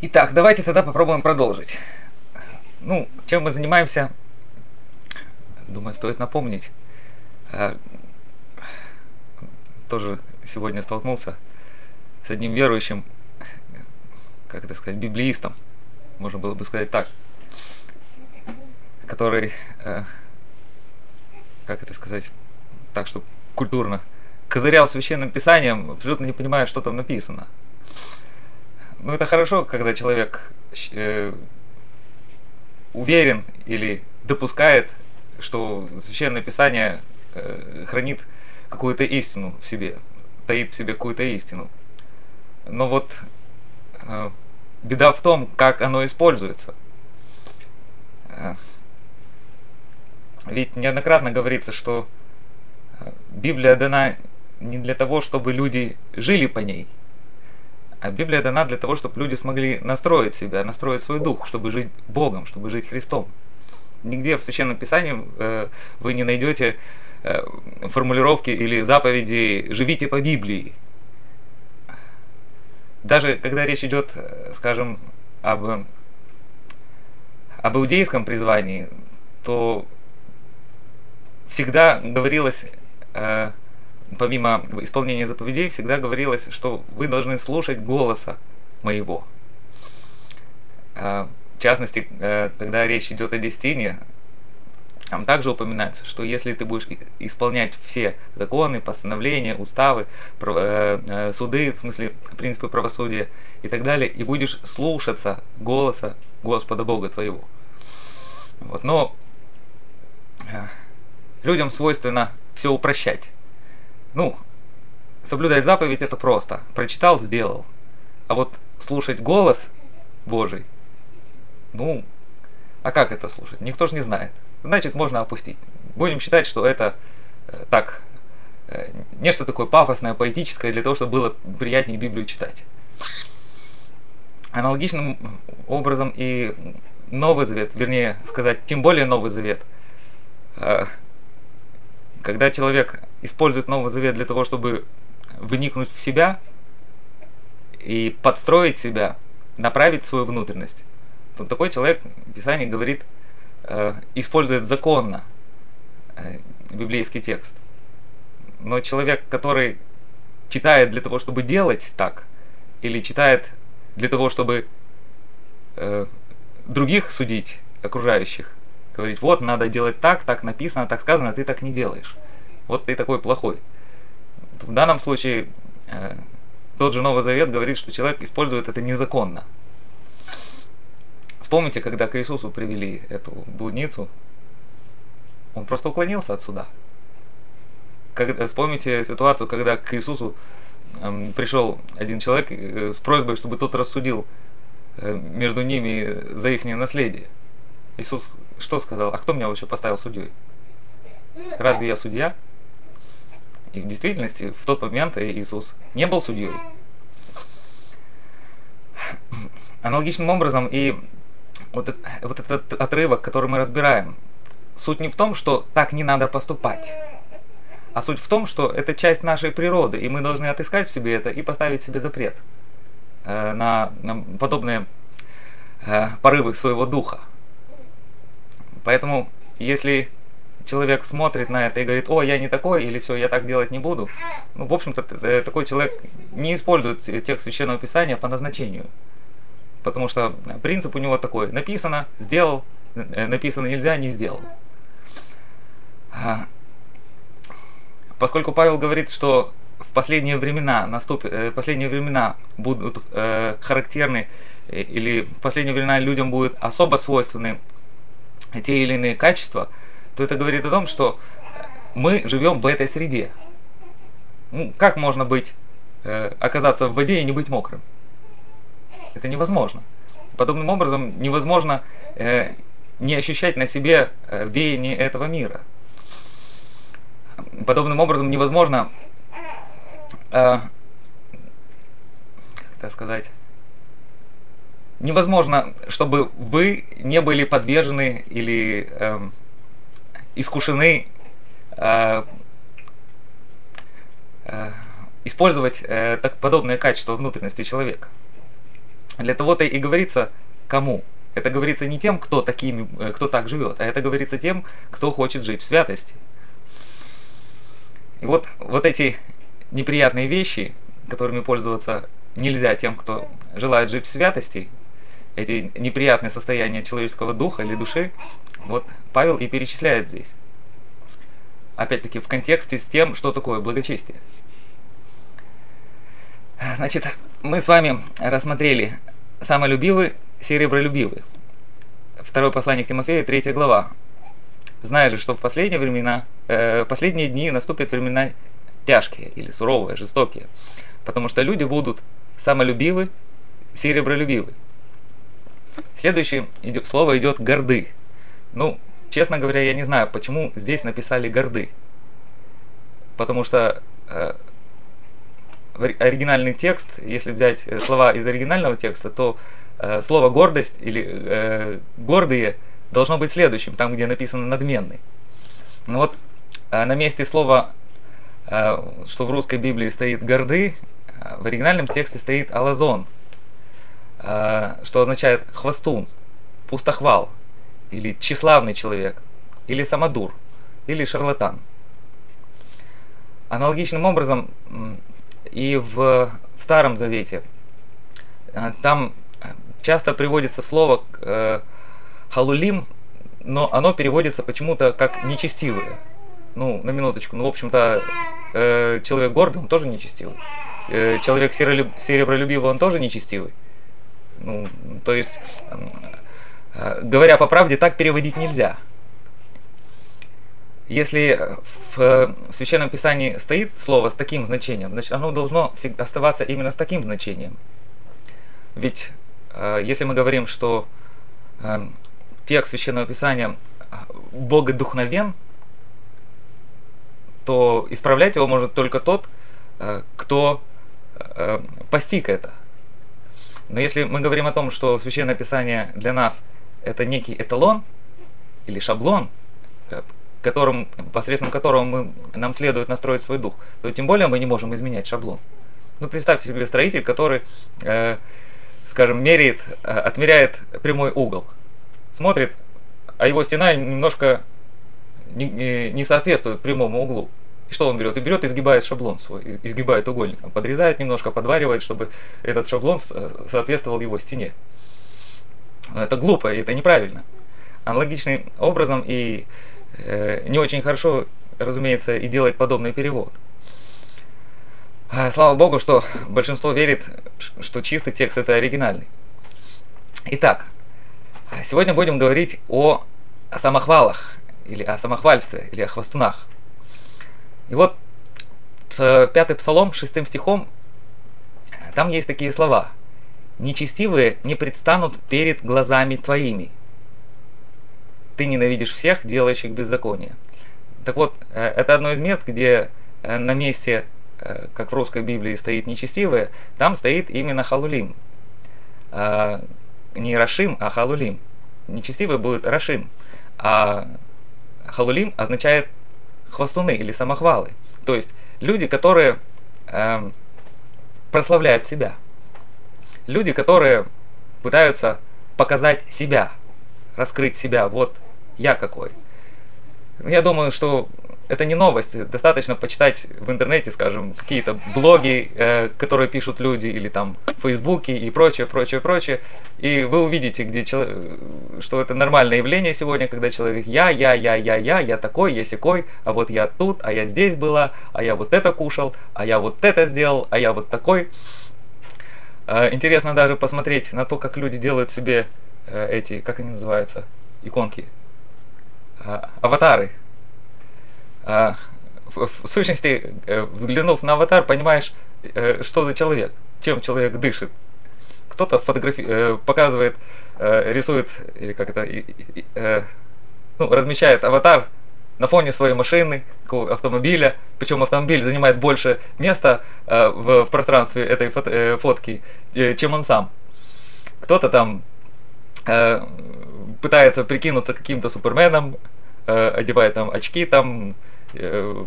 Итак, давайте тогда попробуем продолжить. Ну, чем мы занимаемся, думаю, стоит напомнить. Тоже сегодня столкнулся с одним верующим, как это сказать, библеистом, можно было бы сказать так, который, как это сказать, так, чтобы культурно, козырял священным писанием, абсолютно не понимая, что там написано. Ну, это хорошо, когда человек уверен или допускает, что священное писание хранит какую-то истину в себе, таит в себе какую-то истину. Но вот беда в том, как оно используется. Ведь неоднократно говорится, что Библия дана не для того, чтобы люди жили по ней, а Библия дана для того, чтобы люди смогли настроить себя, настроить свой дух, чтобы жить Богом, чтобы жить Христом. Нигде в Священном Писании вы не найдете формулировки или заповеди «живите по Библии». Даже когда речь идет, скажем, об иудейском призвании, то всегда говорилось, помимо исполнения заповедей, всегда говорилось, что вы должны слушать голоса моего. В частности, когда речь идет о десятине, там также упоминается, что если ты будешь исполнять все законы, постановления, уставы, суды, в смысле принципы правосудия и так далее, и будешь слушаться голоса Господа Бога твоего. Вот. Но людям свойственно все упрощать. Ну, соблюдать заповедь это просто. Прочитал, сделал. А вот слушать голос Божий, ну, а как это слушать? Никто же не знает. Значит, можно опустить. Будем считать, что это так, нечто такое пафосное, поэтическое, для того, чтобы было приятнее Библию читать. Аналогичным образом и Новый Завет, вернее сказать, тем более Новый Завет, когда человек использует Новый Завет для того, чтобы вникнуть в себя и подстроить себя, направить свою внутренность, то такой человек, Писание говорит, использует законно библейский текст. Но человек, который читает для того, чтобы делать так, или читает для того, чтобы других судить, окружающих, говорить, вот, надо делать так, так написано, так сказано, а ты так не делаешь. Вот ты такой плохой. В данном случае тот же Новый Завет говорит, что человек использует это незаконно. Вспомните, когда к Иисусу привели эту блудницу, он просто уклонился от суда. Вспомните ситуацию, когда к Иисусу пришел один человек с просьбой, чтобы тот рассудил между ними за их наследие. Иисус что сказал? А кто меня вообще поставил судьей? Разве я судья? И в действительности в тот момент Иисус не был судьей. Аналогичным образом и вот этот отрывок, который мы разбираем, суть не в том, что так не надо поступать, а суть в том, что это часть нашей природы, и мы должны отыскать в себе это и поставить себе запрет на подобные порывы своего духа. Поэтому, если человек смотрит на это и говорит, о, я не такой, или все, я так делать не буду, ну, в общем-то, такой человек не использует текст Священного Писания по назначению. Потому что принцип у него такой: написано, сделал, написано нельзя, не сделал. Поскольку Павел говорит, что в последние времена будут характерны, или в последние времена людям будут особо свойственны те или иные качества, то это говорит о том, что мы живем в этой среде. Ну, как можно оказаться в воде и не быть мокрым? Это невозможно. Подобным образом невозможно не ощущать на себе веяние этого мира. Подобным образом невозможно, невозможно, чтобы вы не были подвержены или искушены использовать подобные качества внутренности человека. Для того-то и говорится кому. Это говорится не тем, кто так живет, а это говорится тем, кто хочет жить в святости. И вот эти неприятные вещи, которыми пользоваться нельзя тем, кто желает жить в святости, эти неприятные состояния человеческого духа или души, вот Павел и перечисляет здесь. Опять-таки в контексте с тем, что такое благочестие. Значит, мы с вами рассмотрели самолюбивый, серебролюбивый. Второе послание к Тимофею, 3 глава. Зная же, что в последние дни наступят времена тяжкие или суровые, жестокие, потому что люди будут самолюбивы, серебролюбивы. Следующее слово идет горды. Ну, честно говоря, я не знаю, почему здесь написали горды. Потому что оригинальный текст, если взять слова из оригинального текста, то слово гордость или гордые должно быть следующим, там где написано надменный. Но вот на месте слова, что в русской Библии стоит горды, в оригинальном тексте стоит алазон, что означает хвостун, пустохвал, или тщеславный человек, или самодур, или шарлатан. Аналогичным образом и в Старом Завете там часто приводится слово халулим, но оно переводится почему-то как нечестивые. Ну, на минуточку, в общем-то, человек гордый, он тоже нечестивый. Человек серебролюбивый, он тоже нечестивый. Ну, то есть, говоря по правде, так переводить нельзя. Если в Священном Писании стоит слово с таким значением, значит оно должно всегда оставаться именно с таким значением. Ведь если мы говорим, что текст Священного Писания богодухновен, то исправлять его может только тот, кто постиг это. Но если мы говорим о том, что Священное Писание для нас это некий эталон или шаблон, посредством которого нам следует настроить свой дух, то тем более мы не можем изменять шаблон. Ну, представьте себе строитель, который, скажем, отмеряет прямой угол, смотрит, а его стена немножко не соответствует прямому углу. И что он берет? И изгибает шаблон свой, изгибает угольником, подрезает немножко, подваривает, чтобы этот шаблон соответствовал его стене. Это глупо, и это неправильно. Аналогичным образом и не очень хорошо, разумеется, и делать подобный перевод. Слава Богу, что большинство верит, что чистый текст это оригинальный. Итак, сегодня будем говорить о самохвалах, или о самохвальстве, или о хвастунах. И вот 5-й Псалом, 6 стихом, там есть такие слова. «Нечестивые не предстанут перед глазами твоими. Ты ненавидишь всех, делающих беззаконие». Так вот, это одно из мест, где на месте, как в русской Библии стоит нечестивые, там стоит именно халулим. Не рашим, а халулим. Нечестивый будет рашим, а халулим означает хвастуны или самохвалы. То есть люди, которые прославляют себя. Люди, которые пытаются показать себя, раскрыть себя. Вот я какой. Я думаю, что это не новость. Достаточно почитать в интернете, скажем, какие-то блоги, которые пишут люди, или там в Фейсбуке и прочее, прочее, прочее. И вы увидите, что это нормальное явление сегодня, когда человек я такой, я сякой, а вот я тут, а я здесь была, а я вот это кушал, а я вот это сделал, а я вот такой. Интересно даже посмотреть на то, как люди делают себе эти, как они называются, иконки, аватары. В сущности, взглянув на аватар, понимаешь, что за человек, чем человек дышит. Кто-то показывает, рисует, или как это, размещает аватар на фоне своей машины, автомобиля, причем автомобиль занимает больше места в пространстве этой фотки, чем он сам. Кто-то там пытается прикинуться каким-то суперменом, одевает там очки, там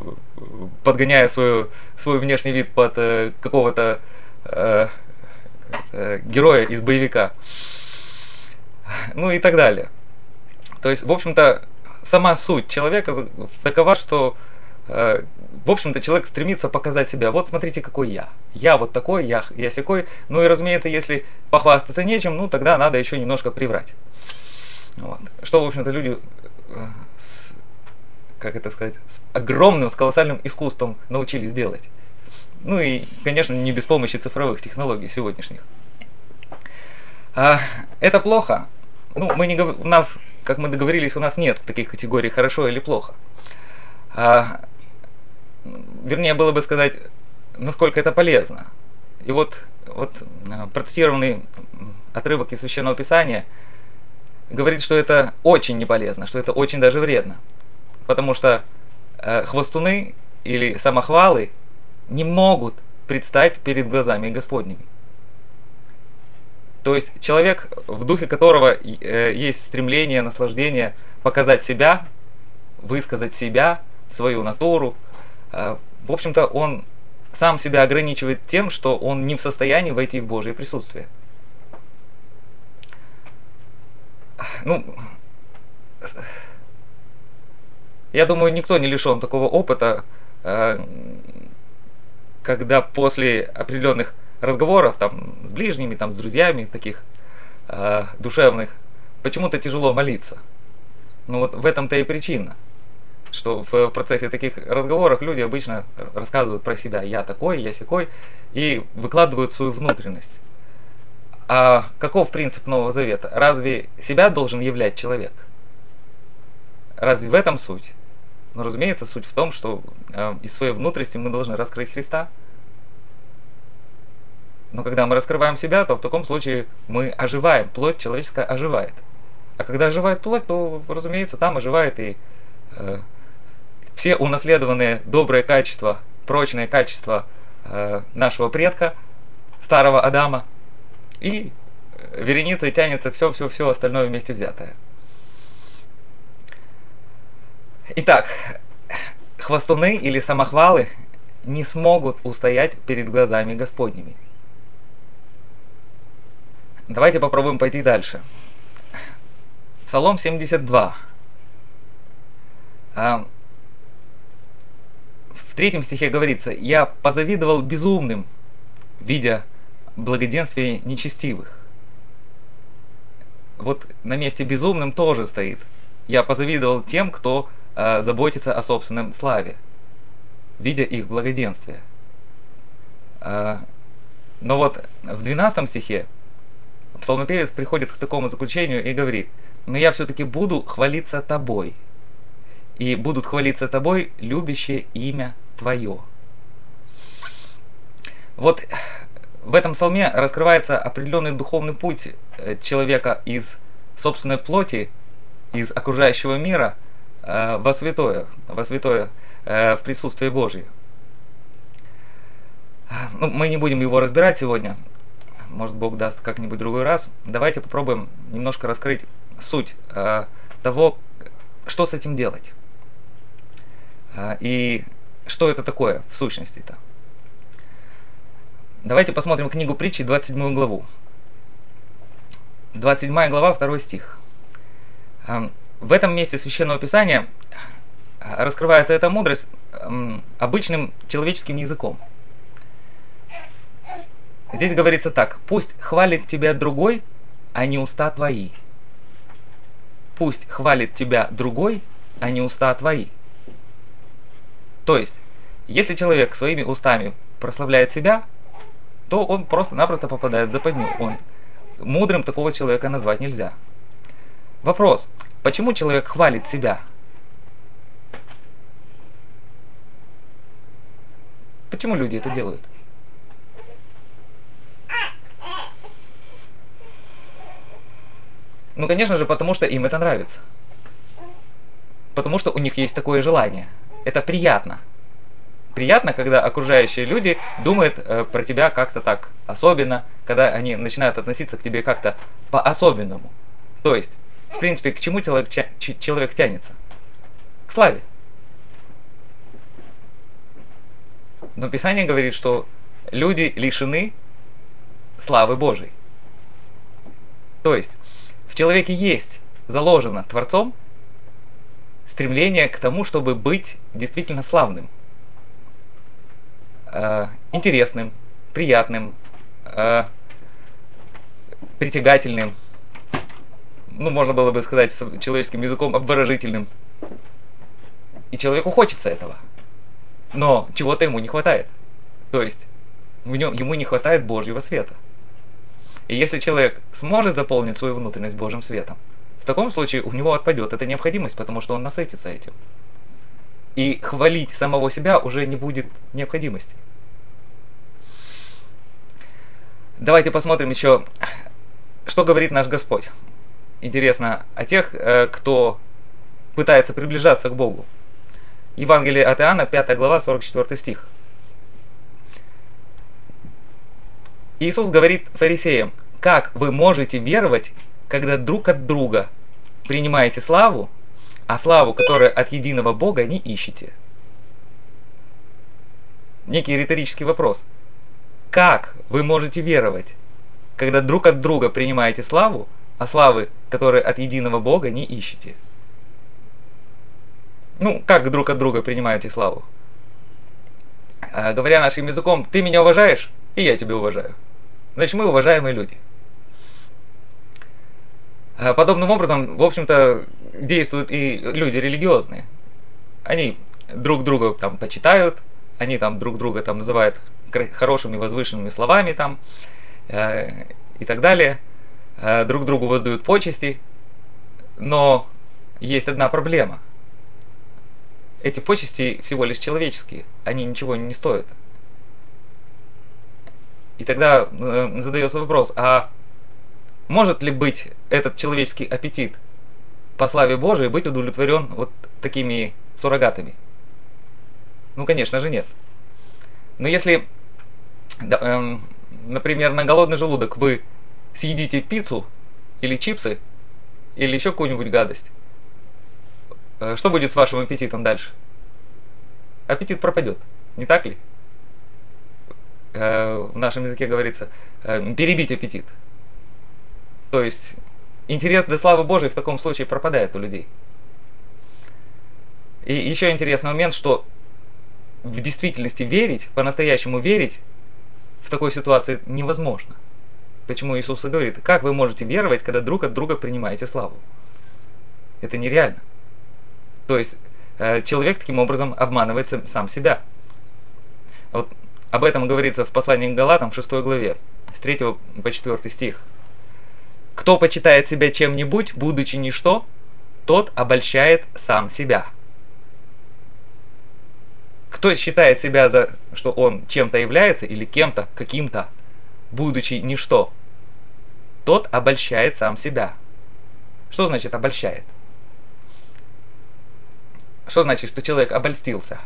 подгоняя свой внешний вид под какого-то героя из боевика. Ну и так далее. То есть, в общем-то, сама суть человека такова, что, в общем-то, человек стремится показать себя. Вот смотрите, какой я. Я вот такой, я сякой. Ну и, разумеется, если похвастаться нечем, ну тогда надо еще немножко приврать. Вот. Что, в общем-то, люди как это сказать, с огромным, с колоссальным искусством научились делать. Ну и, конечно, не без помощи цифровых технологий сегодняшних. Это плохо. Ну, у нас, как мы договорились, у нас нет таких категорий хорошо или плохо. Вернее, было бы сказать, насколько это полезно. И вот процитированный отрывок из Священного Писания говорит, что это очень неполезно, что это очень даже вредно. Потому что хвастуны или самохвалы не могут предстать перед глазами Господними. То есть человек, в духе которого есть стремление, наслаждение показать себя, высказать себя, свою натуру, в общем-то, он сам себя ограничивает тем, что он не в состоянии войти в Божье присутствие. Ну, я думаю, никто не лишен такого опыта, когда после определенных разговоров там, с ближними, там, с друзьями таких душевных, почему-то тяжело молиться. Ну вот в этом-то и причина, что в процессе таких разговоров люди обычно рассказывают про себя: я такой, я сякой, и выкладывают свою внутренность. А каков принцип Нового Завета? Разве себя должен являть человек? Разве в этом суть? Но, разумеется, суть в том, что из своей внутренности мы должны раскрыть Христа. Но когда мы раскрываем себя, то в таком случае мы оживаем, плоть человеческая оживает. А когда оживает плоть, то, разумеется, там оживает и все унаследованные добрые качества, прочные качества нашего предка, старого Адама, и вереницей тянется все остальное вместе взятое. Итак, хвастуны или самохвалы не смогут устоять перед глазами Господними. Давайте попробуем пойти дальше. Псалом 72. В 3 стихе говорится: «Я позавидовал безумным, видя благоденствие нечестивых». Вот на месте безумным тоже стоит: «Я позавидовал тем, кто заботится о собственном славе, видя их благоденствие». Но вот в 12 стихе псалмопевец приходит к такому заключению и говорит: «Но я все-таки буду хвалиться тобой, и будут хвалиться тобой любящие имя твое». Вот в этом псалме раскрывается определенный духовный путь человека из собственной плоти, из окружающего мира во святое в присутствии Божьем. Ну, мы не будем его разбирать сегодня, может, Бог даст как-нибудь другой раз. Давайте попробуем немножко раскрыть суть того, что с этим делать. И что это такое в сущности-то. Давайте посмотрим книгу Притчи, 27 главу. 27 глава, 2 стих. В этом месте Священного Писания раскрывается эта мудрость обычным человеческим языком. Здесь говорится так: «Пусть хвалит тебя другой, а не уста твои». Пусть хвалит тебя другой, а не уста твои. То есть, если человек своими устами прославляет себя, то он просто-напросто попадает в западню. Мудрым такого человека назвать нельзя. Вопрос: почему человек хвалит себя? Почему люди это делают? Ну, конечно же, потому что им это нравится. Потому что у них есть такое желание. Это приятно. Приятно, когда окружающие люди думают про тебя как-то так особенно, когда они начинают относиться к тебе как-то по-особенному. То есть, в принципе, к чему человек тянется? К славе. Но Писание говорит, что люди лишены славы Божией. То есть в человеке есть заложено Творцом стремление к тому, чтобы быть действительно славным, интересным, приятным, притягательным, ну, можно было бы сказать человеческим языком, обворожительным. И человеку хочется этого. Но чего-то ему не хватает. То есть ему не хватает Божьего света. И если человек сможет заполнить свою внутренность Божьим светом, в таком случае у него отпадет эта необходимость, потому что он насытится этим. И хвалить самого себя уже не будет необходимости. Давайте посмотрим еще, что говорит наш Господь. Интересно о тех, кто пытается приближаться к Богу. Евангелие от Иоанна, 5 глава, 44 стих. Иисус говорит фарисеям: как вы можете веровать, когда друг от друга принимаете славу, а славу, которая от единого Бога, не ищете? Некий риторический вопрос. Как вы можете веровать, когда друг от друга принимаете славу, а славы, которые от единого Бога, не ищете? Ну, как друг от друга принимаете славу? Говоря нашим языком, ты меня уважаешь, и я тебя уважаю. Значит, мы уважаемые люди. Подобным образом, в общем-то, действуют и люди религиозные. Они друг друга там почитают, они там друг друга там называют хорошими возвышенными словами там и так далее, друг другу воздают почести, но есть одна проблема. Эти почести всего лишь человеческие, они ничего не стоят. И тогда задается вопрос, а может ли быть этот человеческий аппетит по славе Божией быть удовлетворен вот такими суррогатами? Ну, конечно же, нет. Но если, например, на голодный желудок вы съедите пиццу или чипсы, или еще какую-нибудь гадость, что будет с вашим аппетитом дальше? Аппетит пропадет, не так ли? В нашем языке говорится перебить аппетит. То есть интерес для славы Божией в таком случае пропадает у людей. И еще интересный момент, что в действительности верить, по-настоящему верить в такой ситуации невозможно. Почему Иисус и говорит: как вы можете веровать, когда друг от друга принимаете славу? Это нереально. То есть человек таким образом обманывает сам себя. Вот об этом говорится в послании к Галатам, в 6 главе, с 3 по 4 стих. «Кто почитает себя чем-нибудь, будучи ничто, тот обольщает сам себя. Кто считает себя, что он чем-то является, или кем-то, каким-то, будучи ничто, тот обольщает сам себя». Что значит обольщает? Что значит, что человек обольстился?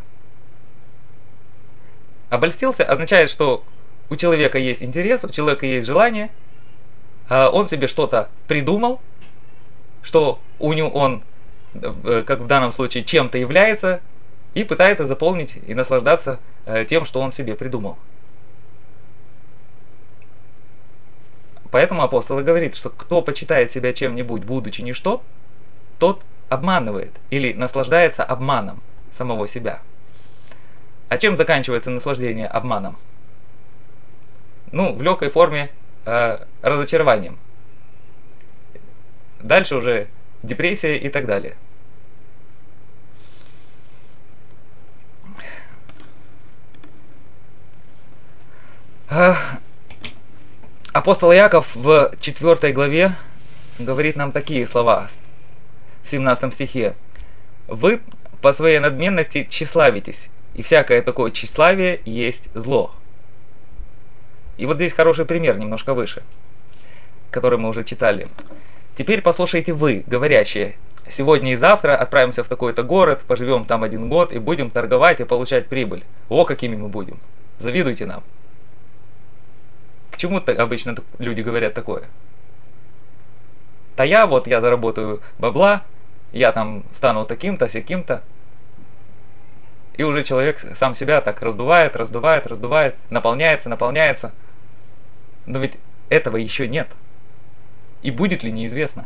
Обольстился означает, что у человека есть интерес, у человека есть желание, он себе что-то придумал, что он, как в данном случае, чем-то является, и пытается заполнить и наслаждаться тем, что он себе придумал. Поэтому апостол и говорит, что кто почитает себя чем-нибудь, будучи ничто, тот обманывает или наслаждается обманом самого себя. А чем заканчивается наслаждение обманом? Ну, в легкой форме разочарованием. Дальше уже депрессия и так далее. Апостол Иаков в 4 главе говорит нам такие слова в 17 стихе. «Вы по своей надменности тщеславитесь, и всякое такое тщеславие есть зло». И вот здесь хороший пример, немножко выше, который мы уже читали. «Теперь послушайте вы, говорящие: сегодня и завтра отправимся в такой-то город, поживем там 1 год и будем торговать и получать прибыль. О, какими мы будем! Завидуйте нам». К чему обычно люди говорят такое? Да я заработаю бабла, я там стану таким-то, сяким-то. И уже человек сам себя так раздувает, наполняется. Но ведь этого еще нет. И будет ли, неизвестно.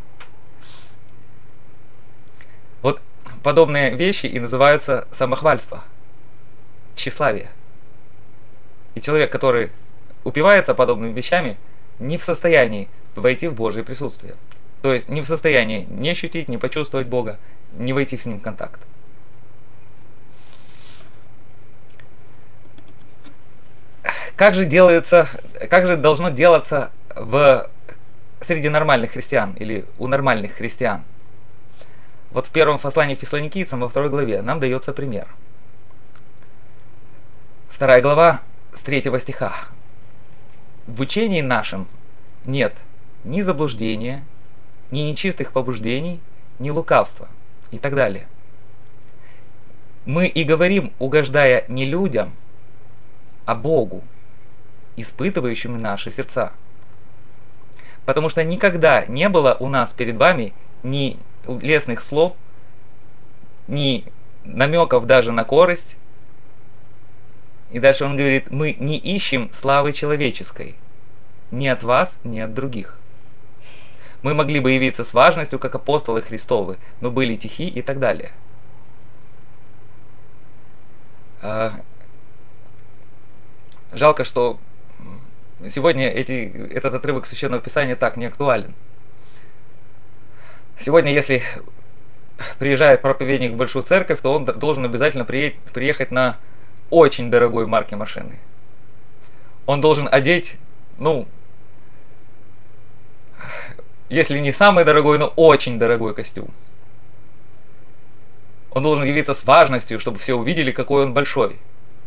Вот подобные вещи и называются самохвальство, тщеславие. И человек, который упивается подобными вещами, не в состоянии войти в Божье присутствие. То есть не в состоянии не ощутить, не почувствовать Бога, не войти с Ним в контакт. Как же должно делаться среди нормальных христиан или у нормальных христиан? Вот в первом послании Фессалоникийцам во 2 главе нам дается пример. 2 глава с 3 стиха. В учении нашем нет ни заблуждения, ни нечистых побуждений, ни лукавства и так далее. Мы и говорим, угождая не людям, а Богу, испытывающему наши сердца. Потому что никогда не было у нас перед вами ни лестных слов, ни намеков даже на корость. И дальше он говорит, мы не ищем славы человеческой, ни от вас, ни от других. Мы могли бы явиться с важностью, как апостолы Христовы, но были тихи и так далее. Жалко, что сегодня этот отрывок Священного Писания так не актуален. Сегодня, если приезжает проповедник в большую церковь, то он должен обязательно приехать на очень дорогой марки машины. Он должен одеть, если не самый дорогой, но очень дорогой костюм. Он должен явиться с важностью, чтобы все увидели, какой он большой.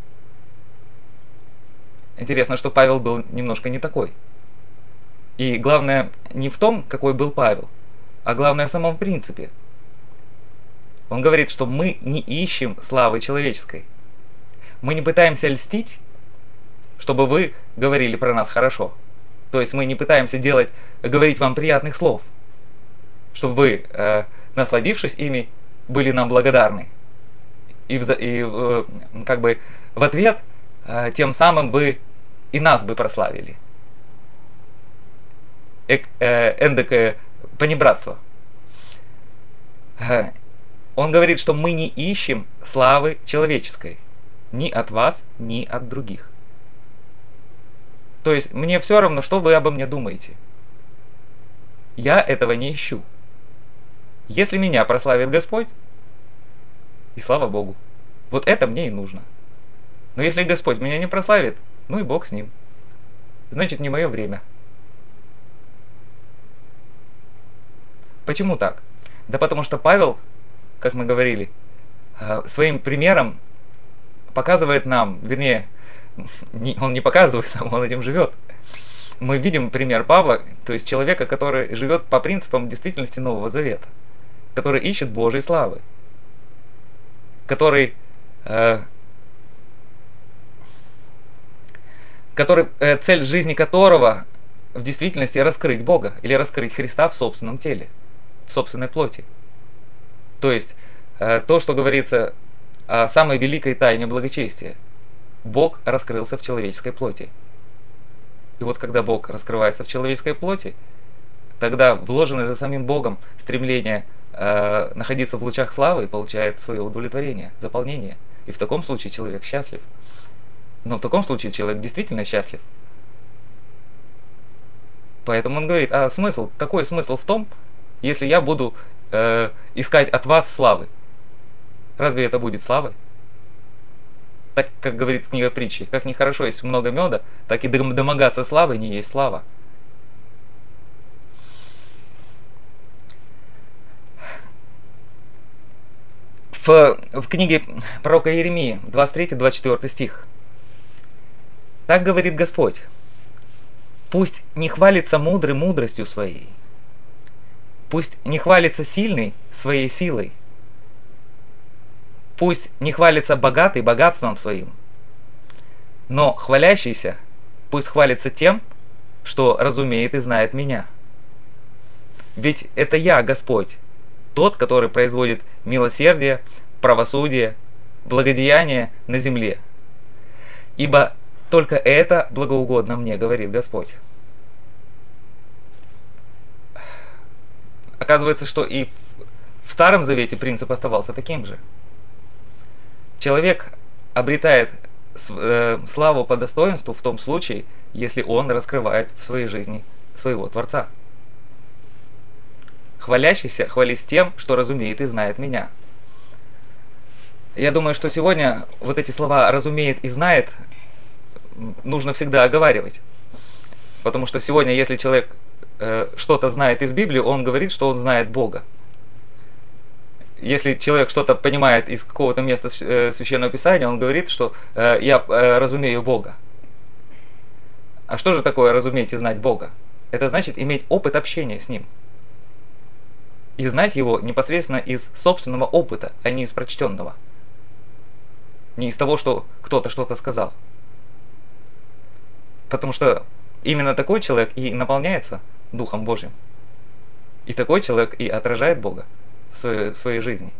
Интересно, что Павел был немножко не такой. И главное не в том, какой был Павел, а главное в самом принципе. Он говорит, что мы не ищем славы человеческой. Мы не пытаемся льстить, чтобы вы говорили про нас хорошо. То есть мы не пытаемся говорить вам приятных слов, чтобы вы, насладившись ими, были нам благодарны. И как бы в ответ тем самым вы и нас бы прославили. Эндокое понебратство. Он говорит, что мы не ищем славы человеческой. Ни от вас, ни от других. То есть мне все равно, что вы обо мне думаете. Я этого не ищу. Если меня прославит Господь, и слава Богу, вот это мне и нужно. Но если Господь меня не прославит, ну и Бог с ним. Значит, не мое время. Почему так? Да потому что Павел, как мы говорили, своим примером показывает нам, вернее, он не показывает нам, он этим живет. Мы видим пример Павла, то есть человека, который живет по принципам действительности Нового Завета, который ищет Божьей славы, цель жизни которого в действительности раскрыть Бога или раскрыть Христа в собственном теле, в собственной плоти. То есть то, что говорится о самой великой тайне благочестия. Бог раскрылся в человеческой плоти. И вот когда Бог раскрывается в человеческой плоти, тогда вложенное за самим Богом стремление находиться в лучах славы получает свое удовлетворение, заполнение. И в таком случае человек счастлив. Но в таком случае человек действительно счастлив. Поэтому он говорит, какой смысл в том, если я буду искать от вас славы? Разве это будет славой? Так, как говорит книга притчи, как нехорошо есть много меда, так и домогаться славы не есть слава. В книге пророка Иеремии, 23-24 стих. Так говорит Господь: пусть не хвалится мудрый мудростью своей, пусть не хвалится сильный своей силой, пусть не хвалится богатый богатством своим, но хвалящийся пусть хвалится тем, что разумеет и знает меня. Ведь это я, Господь, тот, который производит милосердие, правосудие, благодеяние на земле. Ибо только это благоугодно мне, говорит Господь. оказывается, что и в Старом Завете принцип оставался таким же. Человек обретает славу по достоинству в том случае, если он раскрывает в своей жизни своего Творца. Хвалящийся хвались тем, что разумеет и знает меня. Я думаю, что сегодня вот эти слова «разумеет» и «знает» нужно всегда оговаривать. Потому что сегодня, если человек что-то знает из Библии, он говорит, что он знает Бога. Если человек что-то понимает из какого-то места Священного Писания, он говорит, что я разумею Бога. А что же такое разуметь и знать Бога? Это значит иметь опыт общения с Ним. И знать Его непосредственно из собственного опыта, а не из прочтенного. Не из того, что кто-то что-то сказал. Потому что именно такой человек и наполняется Духом Божьим. И такой человек и отражает Бога в своей жизни.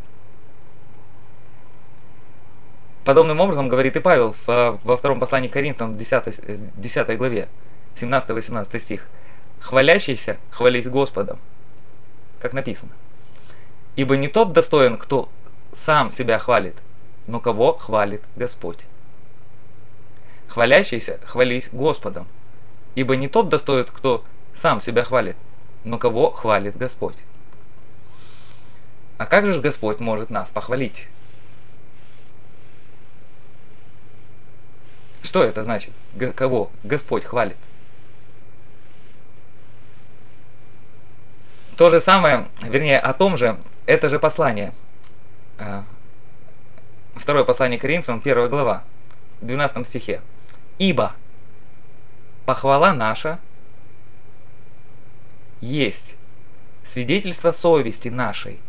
Подобным образом говорит и Павел во втором послании к Коринфянам, 10 главе, 17-18 стих. «Хвалящийся, хвались Господом», как написано. «Ибо не тот достоин, кто сам себя хвалит, но кого хвалит Господь. Хвалящийся, хвались Господом, ибо не тот достоин, кто сам себя хвалит, но кого хвалит Господь». А как же Господь может нас похвалить? Что это значит? Кого Господь хвалит? То же самое, вернее, о том же, это же послание. Второе послание к Коринфянам, 1 глава, в 12 стихе. «Ибо похвала наша есть свидетельство совести нашей».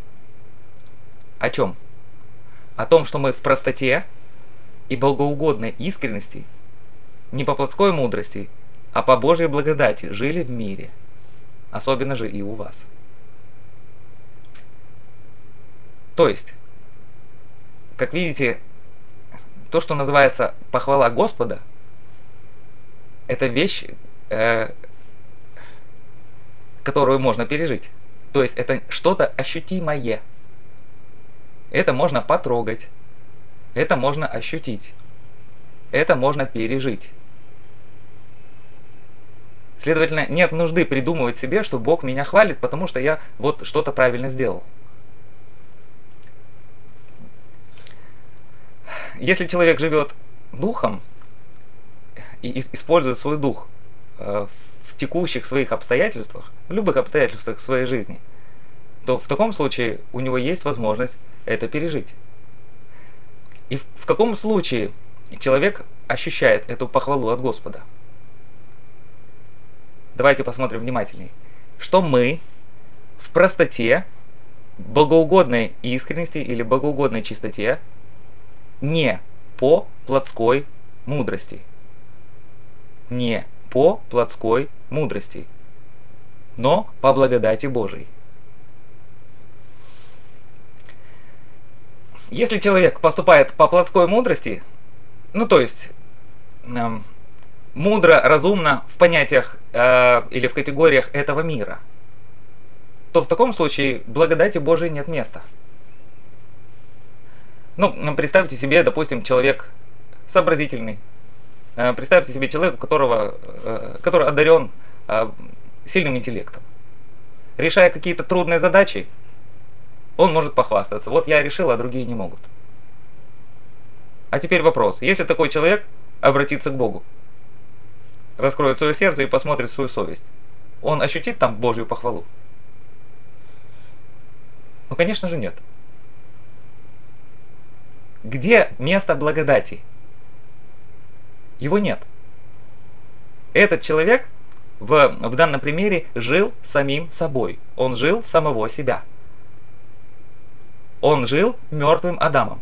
О чем? О том, что мы в простоте и богоугодной искренности, не по плотской мудрости, а по Божьей благодати жили в мире, особенно же и у вас. То есть, как видите, то, что называется похвала Господа, это вещь, которую можно пережить. То есть, это что-то ощутимое. Это можно потрогать, это можно ощутить, это можно пережить. Следовательно, нет нужды придумывать себе, что Бог меня хвалит, потому что я вот что-то правильно сделал. Если человек живет духом и использует свой дух в текущих своих обстоятельствах, в любых обстоятельствах своей жизни, то в таком случае у него есть возможность это пережить. И в каком случае человек ощущает эту похвалу от Господа? Давайте посмотрим внимательней. Что мы в простоте, богоугодной искренности или богоугодной чистоте, не по плотской мудрости. Не по плотской мудрости, но по благодати Божией. Если человек поступает по плотской мудрости, ну то есть мудро, разумно в понятиях или в категориях этого мира, то в таком случае благодати Божией нет места. Ну, представьте себе, допустим, человек сообразительный. Представьте себе человека, который одарен сильным интеллектом. Решая какие-то трудные задачи, он может похвастаться. Вот я решил, а другие не могут. А теперь вопрос. Если такой человек обратится к Богу, раскроет свое сердце и посмотрит свою совесть, он ощутит там Божью похвалу? Ну, конечно же, нет. Где место благодати? Его нет. Этот человек в данном примере жил самим собой. Он жил самого себя. Он жил мертвым Адамом.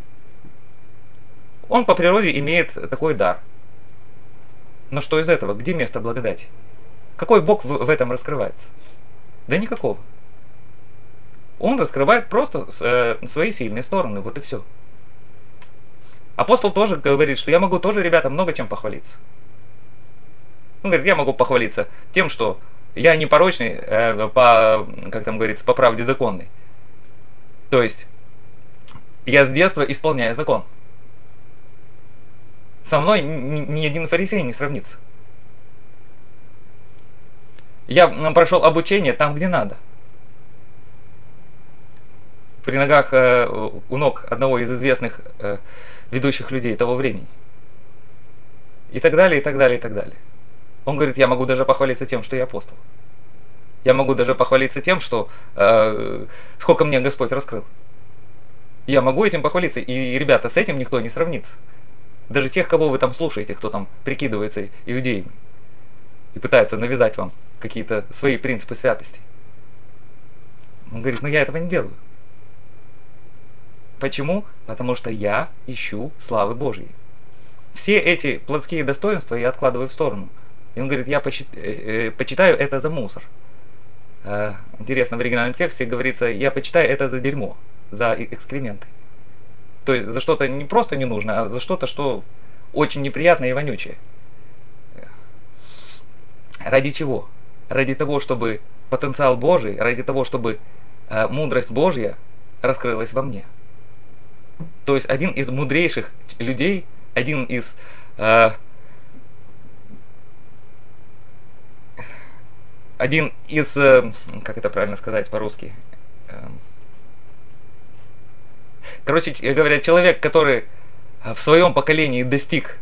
Он по природе имеет такой дар. Но что из этого? Где место благодати? Какой Бог в этом раскрывается? Да никакого. Он раскрывает просто свои сильные стороны, вот и все. Апостол тоже говорит, что я могу тоже, ребята, много чем похвалиться. Он говорит, я могу похвалиться тем, что Я непорочный, по, как там говорится, по правде законной. То есть, я с детства исполняю закон. Со мной ни один фарисей не сравнится. Я прошел обучение там, где надо. При ногах, у ног одного из известных ведущих людей того времени. И так далее, и так далее, и так далее. Он говорит, я могу даже похвалиться тем, что я апостол. Я могу даже похвалиться тем, что сколько мне Господь раскрыл. Я могу этим похвалиться. И, ребята, с этим никто не сравнится. Даже тех, кого вы там слушаете, кто там прикидывается иудеями и пытается навязать вам какие-то свои принципы святости. Он говорит, я этого не делаю. Почему? Потому что я ищу славы Божьей. Все эти плотские достоинства я откладываю в сторону. И он говорит, я почитаю это за мусор. Интересно, в оригинальном тексте говорится, я почитаю это за дерьмо, за экскременты. То есть за что-то не просто не нужно, а за что-то, что очень неприятное и вонючее. Ради чего? Ради того, чтобы потенциал Божий, ради того, чтобы мудрость Божья раскрылась во мне. То есть один из мудрейших людей, один из как это правильно сказать по-русски? Короче говоря, человек, который в своем поколении достиг,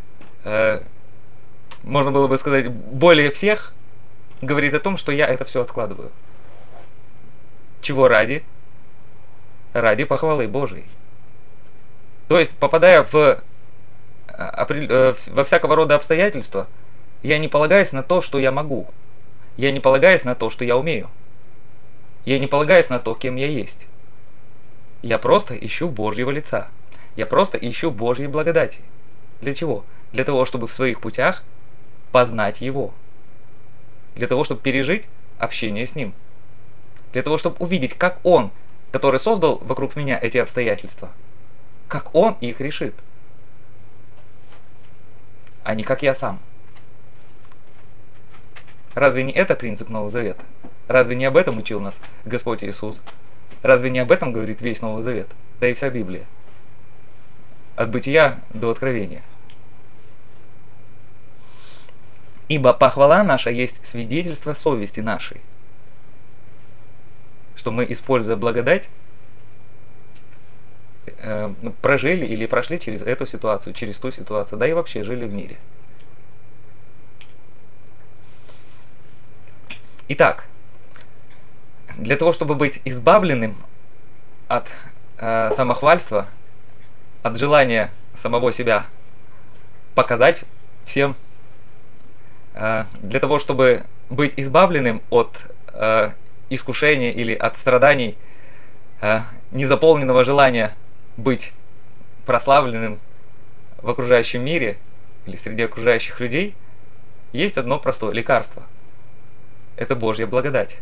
можно было бы сказать, более всех, говорит о том, что я это все откладываю. Чего ради? Ради похвалы Божией. То есть, попадая во всякого рода обстоятельства, я не полагаюсь на то, что я могу. Я не полагаюсь на то, что я умею. Я не полагаюсь на то, кем я есть. Я просто ищу Божьего лица. Я просто ищу Божьей благодати. Для чего? Для того, чтобы в своих путях познать Его. Для того, чтобы пережить общение с Ним. Для того, чтобы увидеть, как Он, который создал вокруг меня эти обстоятельства, как Он их решит, а не как я сам. Разве не это принцип Нового Завета? Разве не об этом учил нас Господь Иисус? Разве не об этом говорит весь Новый Завет? Да и вся Библия. От Бытия до Откровения. Ибо похвала наша есть свидетельство совести нашей, что мы, используя благодать, прожили или прошли через эту ситуацию, через ту ситуацию, да и вообще жили в мире. Итак, для того, чтобы быть избавленным от самохвальства, от желания самого себя показать всем, для того, чтобы быть избавленным от искушения или от страданий, незаполненного желания быть прославленным в окружающем мире или среди окружающих людей, есть одно простое лекарство. Это Божья благодать.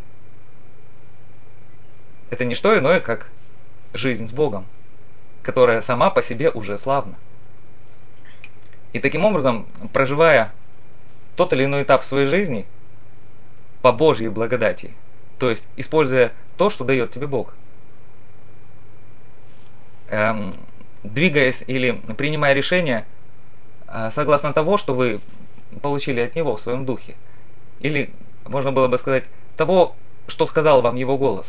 Это не что иное, как жизнь с Богом, которая сама по себе уже славна. И таким образом, проживая тот или иной этап своей жизни по Божьей благодати, то есть используя то, что дает тебе Бог, двигаясь или принимая решения согласно того, что вы получили от Него в своем духе, или, можно было бы сказать, того, что сказал вам Его голос.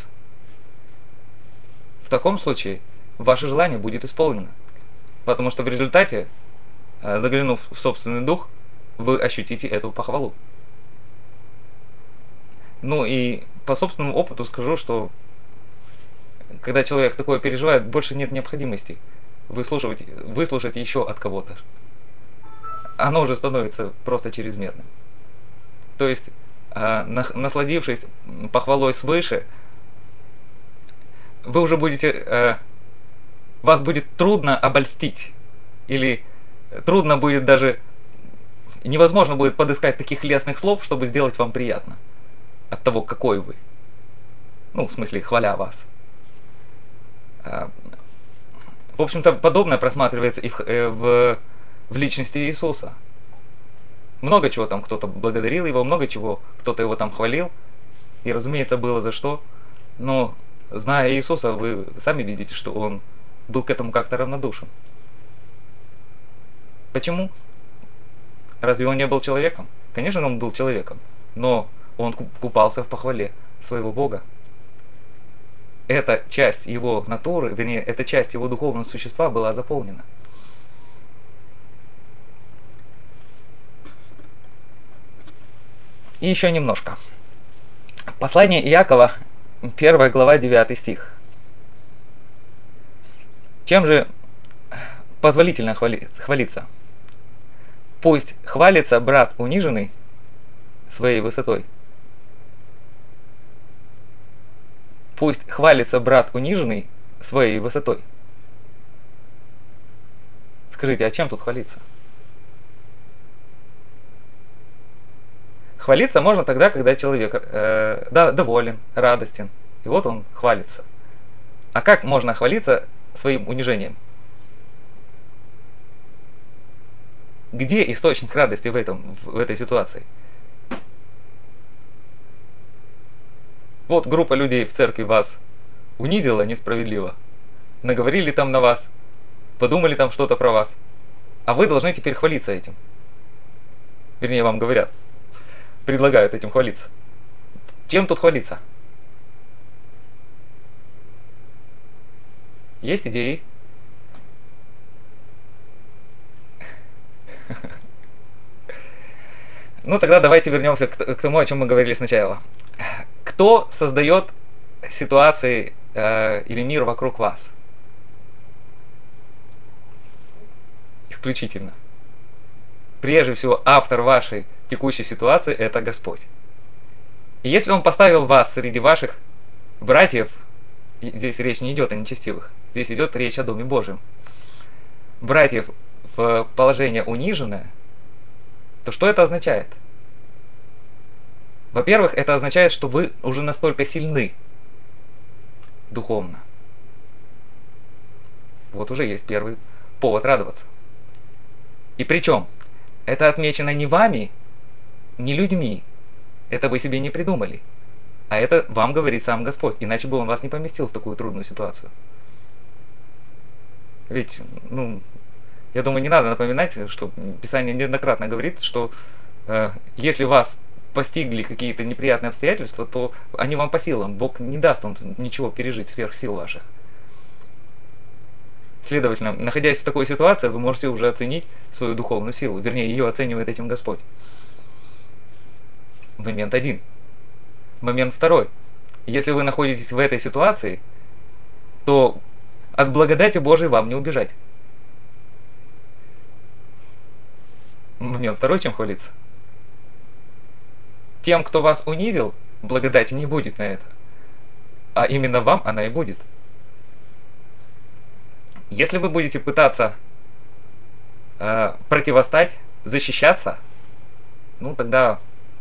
В таком случае ваше желание будет исполнено, потому что в результате, заглянув в собственный дух, вы ощутите эту похвалу. Ну и по собственному опыту скажу, что когда человек такое переживает, больше нет необходимости выслушать еще от кого-то. Оно уже становится просто чрезмерным. То есть, насладившись похвалой свыше, вы уже будете, вас будет трудно обольстить, или трудно будет даже, невозможно будет подыскать таких лестных слов, чтобы сделать вам приятно от того, какой вы. Ну, в смысле, хваля вас. В общем-то, подобное просматривается и в личности Иисуса. Много чего там кто-то благодарил Его, много чего кто-то Его там хвалил, И, разумеется, было за что. Но, зная Иисуса, вы сами видите, что Он был к этому как-то равнодушен. Почему? Разве Он не был человеком? Конечно, Он был человеком, но Он купался в похвале своего Бога. Эта часть Его натуры, вернее, эта часть Его духовного существа была заполнена. И еще немножко. Послание Иакова, 1 глава, 9 стих. Чем же позволительно хвалиться? Пусть хвалится брат униженный своей высотой. Пусть хвалится брат униженный своей высотой. Скажите, а чем тут хвалиться? Хвалиться можно тогда, когда человек доволен, радостен. И вот он хвалится. А как можно хвалиться своим унижением? Где источник радости в этой ситуации? Вот группа людей в церкви вас унизила несправедливо, наговорили там на вас, подумали там что-то про вас, а вы должны теперь хвалиться этим. Вернее, вам говорят, предлагают этим хвалиться. Чем тут хвалиться? Есть идеи? Ну тогда давайте вернемся к тому, о чем мы говорили сначала. Кто создает ситуации или мир вокруг вас? Исключительно. Прежде всего, автор вашей текущей ситуации – это Господь. И если Он поставил вас среди ваших братьев, здесь речь не идет о нечестивых, здесь идет речь о Доме Божьем, братьев в положение униженное, то что это означает? Во-первых, это означает, что вы уже настолько сильны духовно. Вот уже есть первый повод радоваться. И причем, это отмечено не вами, не людьми. Это вы себе не придумали. А это вам говорит сам Господь. Иначе бы Он вас не поместил в такую трудную ситуацию. Ведь, я думаю, не надо напоминать, что Писание неоднократно говорит, что если вас постигли какие-то неприятные обстоятельства, то они вам по силам. Бог не даст вам ничего пережить сверх сил ваших. Следовательно, находясь в такой ситуации, вы можете уже оценить свою духовную силу. Вернее, ее оценивает этим Господь. Момент один. Момент второй. Если вы находитесь в этой ситуации, то от благодати Божией вам не убежать. Момент второй, чем хвалиться? Тем, кто вас унизил, благодати не будет на это. А именно вам она и будет. Если вы будете пытаться противостать, защищаться, тогда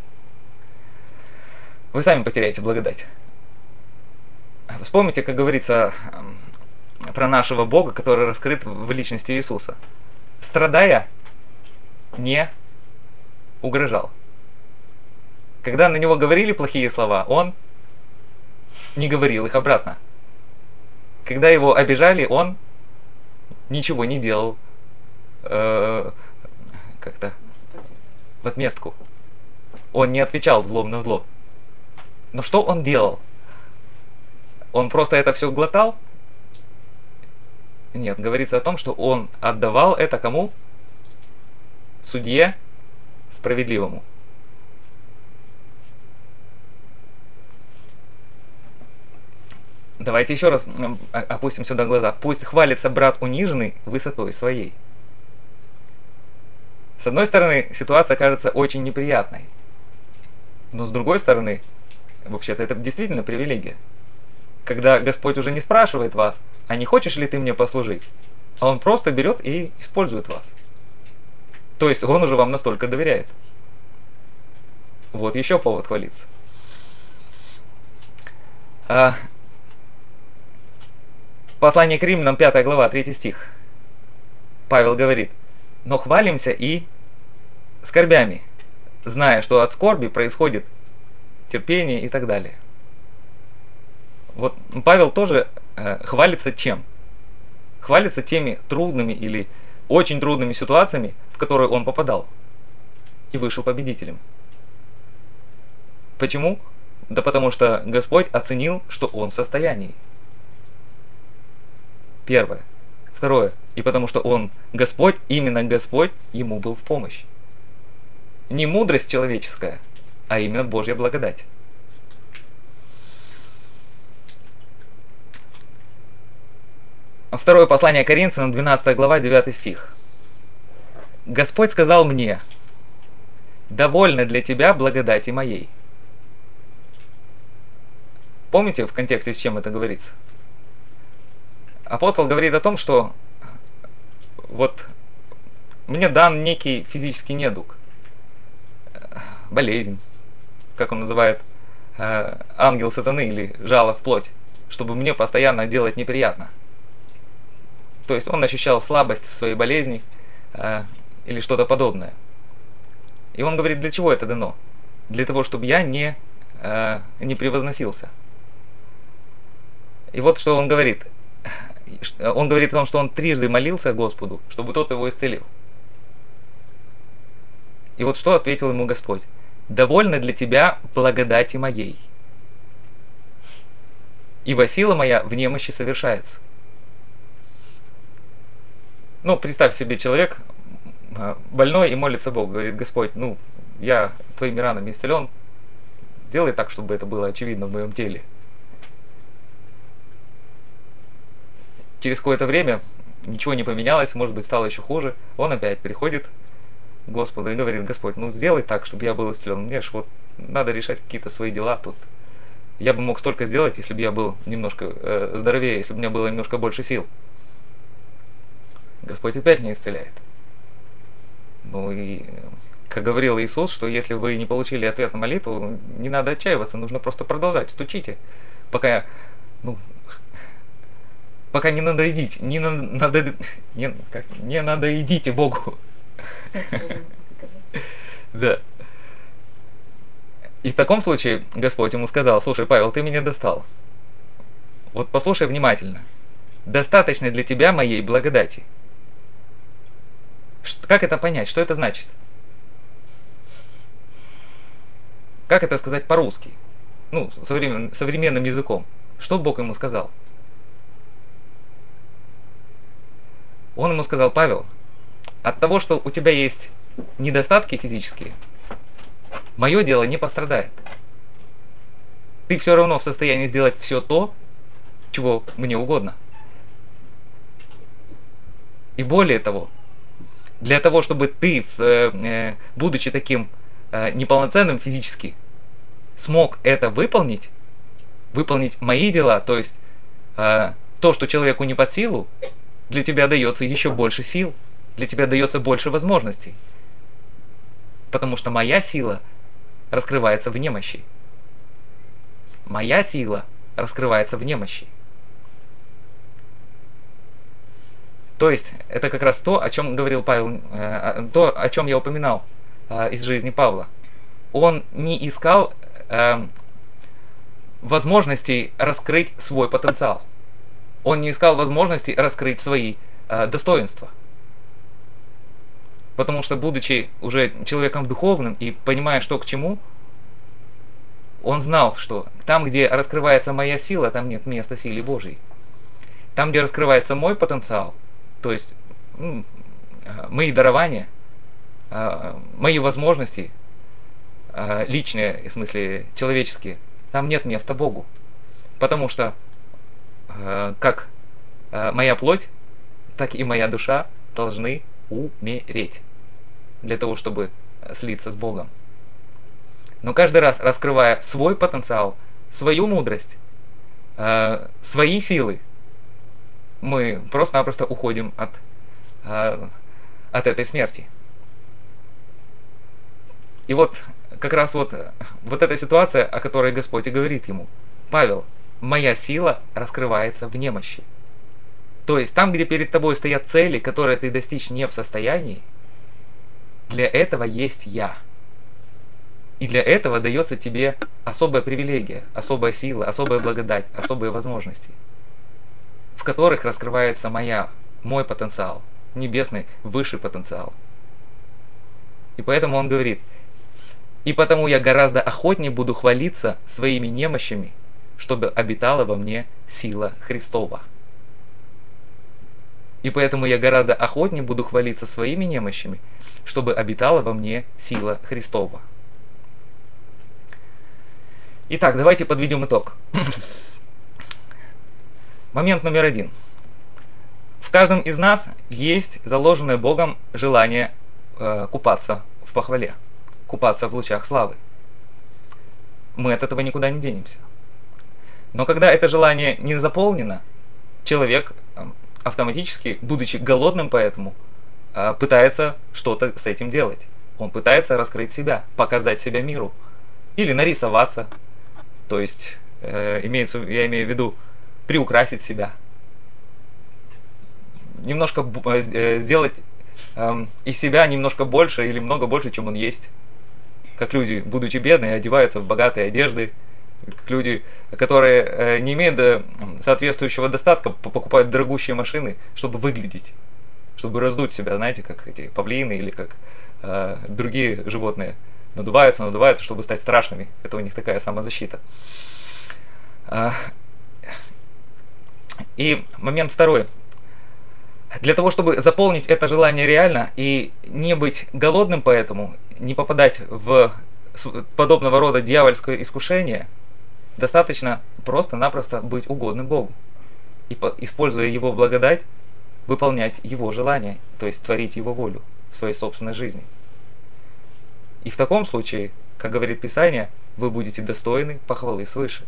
вы сами потеряете благодать. Вспомните, как говорится про нашего Бога, который раскрыт в личности Иисуса. Страдая, не угрожал. Когда на него говорили плохие слова, он не говорил их обратно. Когда его обижали, он ничего не делал как-то в отместку. Он не отвечал злом на зло. Но что он делал? Он просто это все глотал? Нет, говорится о том, что он отдавал это кому? Судье справедливому. Давайте еще раз опустим сюда глаза. Пусть хвалится брат униженный высотой своей. С одной стороны, ситуация кажется очень неприятной. Но с другой стороны, вообще-то это действительно привилегия. Когда Господь уже не спрашивает вас, а не хочешь ли ты мне послужить, а Он просто берет и использует вас. То есть Он уже вам настолько доверяет. Вот еще повод хвалиться. Послание к Римлянам, 5 глава, 3 стих. Павел говорит: «Но хвалимся и скорбями, зная, что от скорби происходит терпение и так далее. Вот Павел тоже хвалится чем? Хвалится теми трудными или очень трудными ситуациями, в которые он попадал, и вышел победителем. Почему? Да потому что Господь оценил, что он в состоянии. Первое. Второе. И потому что он Господь, именно Господь ему был в помощь. Не мудрость человеческая, а именно Божья благодать. Второе послание Коринфянам, 12 глава, 9 стих. «Господь сказал мне: довольно для тебя благодати моей». Помните в контексте, с чем это говорится? Апостол говорит о том, что вот мне дан некий физический недуг, болезнь, как он называет, ангел сатаны или жало в плоть, чтобы мне постоянно делать неприятно. То есть он ощущал слабость в своей болезни или что-то подобное. И он говорит, для чего это дано? Для того, чтобы я не превозносился. И вот что он говорит. Он говорит о том, что он трижды молился Господу, чтобы тот его исцелил. И вот что ответил ему Господь. «Довольно для тебя благодати моей, ибо сила моя в немощи совершается». Ну, представь себе, человек больной и молится Богу, говорит, Господь, я твоими ранами исцелен, сделай так, чтобы это было очевидно в моем теле. Через какое-то время ничего не поменялось, может быть, стало еще хуже, он опять приходит к Господу и говорит, Господь, сделай так, чтобы я был исцелен, мне ж вот надо решать какие-то свои дела тут. Я бы мог столько сделать, если бы я был немножко здоровее, если бы у меня было немножко больше сил. Господь опять не исцеляет. И, как говорил Иисус, что если вы не получили ответ на молитву, не надо отчаиваться, нужно просто продолжать, стучите, пока не надоедите, не надоедите Богу. Да. И в таком случае Господь ему сказал, слушай, Павел, ты меня достал. Вот послушай внимательно. Достаточно для тебя моей благодати. Как это понять? Что это значит? Как это сказать по-русски? Современным языком. Что Бог ему сказал? Он ему сказал, Павел, от того, что у тебя есть недостатки физические, мое дело не пострадает. Ты все равно в состоянии сделать все то, чего мне угодно. И более того, для того, чтобы ты, будучи таким неполноценным физически, смог это выполнить мои дела, то есть то, что человеку не под силу, для тебя дается еще больше сил, для тебя дается больше возможностей. Потому что моя сила раскрывается в немощи. Моя сила раскрывается в немощи. То есть, это как раз то, о чем говорил Павел, то, о чем я упоминал из жизни Павла. Он не искал возможностей раскрыть свой потенциал. Он не искал возможности раскрыть свои достоинства. Потому что, будучи уже человеком духовным и понимая, что к чему, он знал, что там, где раскрывается моя сила, там нет места силе Божьей. Там, где раскрывается мой потенциал, то есть мои дарования, мои возможности, личные, в смысле человеческие, там нет места Богу. Потому что как моя плоть, так и моя душа должны умереть для того, чтобы слиться с Богом. Но каждый раз, раскрывая свой потенциал, свою мудрость, свои силы, мы просто-напросто уходим от этой смерти. И вот как раз вот эта ситуация, о которой Господь и говорит ему: Павел, моя сила раскрывается в немощи. То есть там, где перед тобой стоят цели, которые ты достичь не в состоянии, для этого есть я. И для этого дается тебе особая привилегия, особая сила, особая благодать, особые возможности, в которых раскрывается мой потенциал, небесный, высший потенциал. И поэтому он говорит: «И потому я гораздо охотнее буду хвалиться своими немощами, чтобы обитала во мне сила Христова». И поэтому я гораздо охотнее буду хвалиться своими немощами, чтобы обитала во мне сила Христова. Итак, давайте подведем итог. Момент номер 1. В каждом из нас есть заложенное Богом желание купаться в похвале, купаться в лучах славы. Мы от этого никуда не денемся. Но когда это желание не заполнено, человек автоматически, будучи голодным поэтому, пытается что-то с этим делать. Он пытается раскрыть себя, показать себя миру. Или нарисоваться. То есть, я имею в виду, приукрасить себя. Немножко сделать из себя немножко больше или много больше, чем он есть. Как люди, будучи бедные, одеваются в богатые одежды. Как люди, которые не имеют соответствующего достатка, покупают дорогущие машины, чтобы выглядеть, чтобы раздуть себя, знаете, как эти павлины или как другие животные. Надуваются, чтобы стать страшными. Это у них такая самозащита. И момент второй. Для того, чтобы заполнить это желание реально и не быть голодным поэтому, не попадать в подобного рода дьявольское искушение, достаточно просто-напросто быть угодным Богу. И, используя Его благодать, выполнять Его желания, то есть творить Его волю в своей собственной жизни. И в таком случае, как говорит Писание, вы будете достойны похвалы свыше.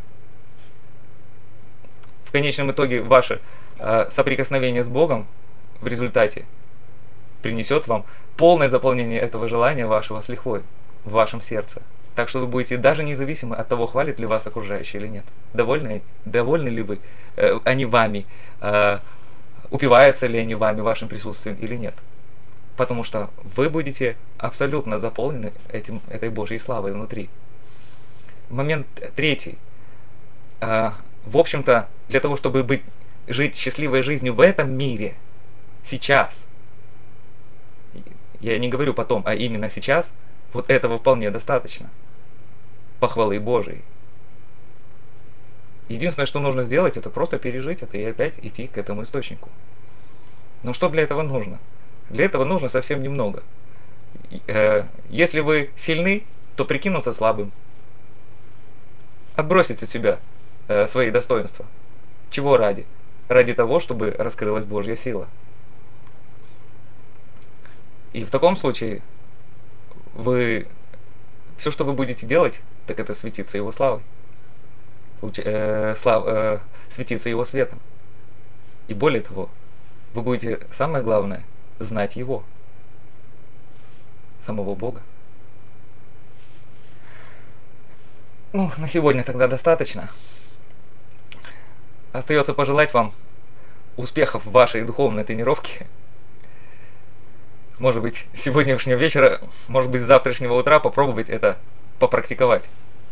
В конечном итоге ваше соприкосновение с Богом в результате принесет вам полное заполнение этого желания вашего с лихвой в вашем сердце. Так что вы будете даже независимы от того, хвалят ли вас окружающие или нет. Довольны ли вы, они вами, упиваются ли они вами, вашим присутствием или нет. Потому что вы будете абсолютно заполнены этой Божьей славой внутри. Момент третий. В общем-то, для того, чтобы жить счастливой жизнью в этом мире, сейчас, я не говорю потом, а именно сейчас, вот этого вполне достаточно. Похвалы Божией. Единственное, что нужно сделать, это просто пережить это и опять идти к этому источнику. Но что для этого нужно? Для этого нужно совсем немного. Если вы сильны, то прикинуться слабым. Отбросить от себя свои достоинства. Чего ради? Ради того, чтобы раскрылась Божья сила. И в таком случае все, что вы будете делать, так это светиться Его славой. Светиться Его светом. И более того, вы будете, самое главное, знать Его, самого Бога. На сегодня тогда достаточно. Остается пожелать вам успехов в вашей духовной тренировке. Может быть, с сегодняшнего вечера, может быть, с завтрашнего утра попробовать это попрактиковать.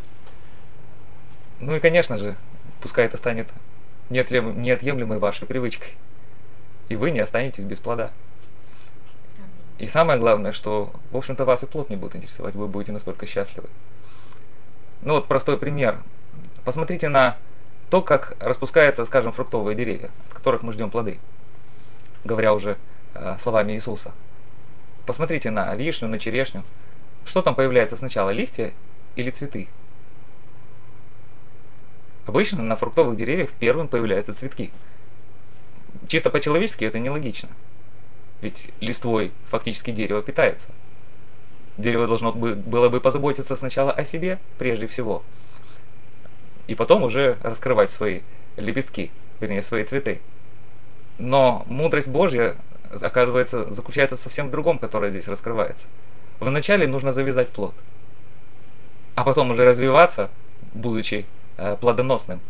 И, конечно же, пускай это станет неотъемлемой вашей привычкой. И вы не останетесь без плода. И самое главное, что, в общем-то, вас и плод не будет интересовать, вы будете настолько счастливы. Простой пример. Посмотрите на то, как распускаются, скажем, фруктовые деревья, от которых мы ждем плоды, говоря уже словами Иисуса. Посмотрите на вишню, на черешню. Что там появляется сначала, листья или цветы? Обычно на фруктовых деревьях первым появляются цветки. Чисто по-человечески это нелогично. Ведь листвой фактически дерево питается. Дерево должно было бы позаботиться сначала о себе, прежде всего, и потом уже раскрывать свои лепестки, вернее, свои цветы. Но мудрость Божья, оказывается, заключается совсем в другом, которая здесь раскрывается. Вначале нужно завязать плод, а потом уже развиваться, будучи плодоносным.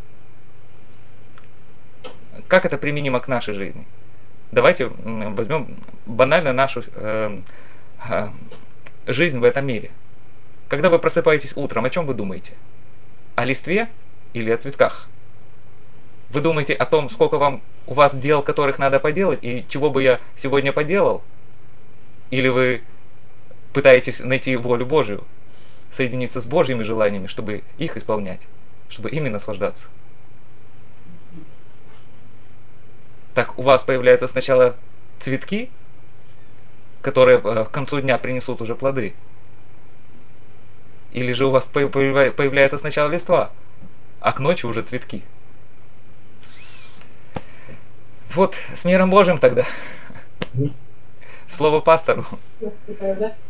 Как это применимо к нашей жизни? Давайте возьмем банально нашу жизнь в этом мире. Когда вы просыпаетесь утром, о чем вы думаете? О листве или о цветках? Вы думаете о том, сколько у вас дел, которых надо поделать, и чего бы я сегодня поделал? Или вы пытаетесь найти волю Божию, соединиться с Божьими желаниями, чтобы их исполнять, чтобы ими наслаждаться? Так у вас появляются сначала цветки, которые к концу дня принесут уже плоды? Или же у вас появляется сначала листва, а к ночи уже цветки? Вот с миром Божьим тогда. Слово пастору.